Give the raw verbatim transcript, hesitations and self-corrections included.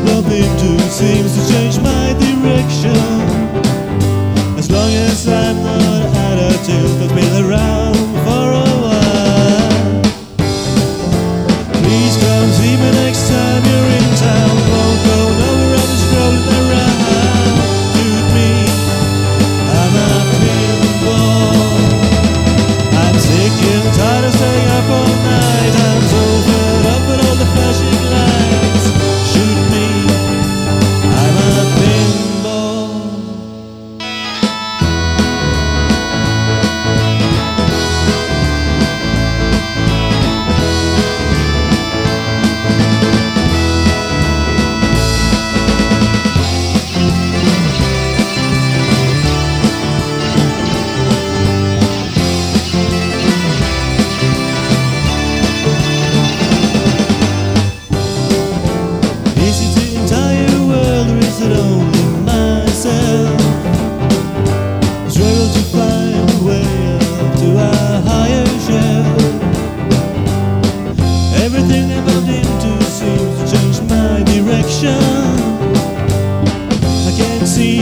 bump into seems to change my direction. As long as I'm not out of tilt, I've been around for a while. Please come see me next time you're in town. Won't go nowhere, I'm just rolling around. Shoot me, I'm a pinball. I'm sick and tired of staying up all night. I'm so fed up with all the flashing lights. Shoot me, I'm a pinball. Is it the entire world or is it only myself? Struggle to find a way up to a higher shelf. Everything I bumped into seems to change my direction. I can't see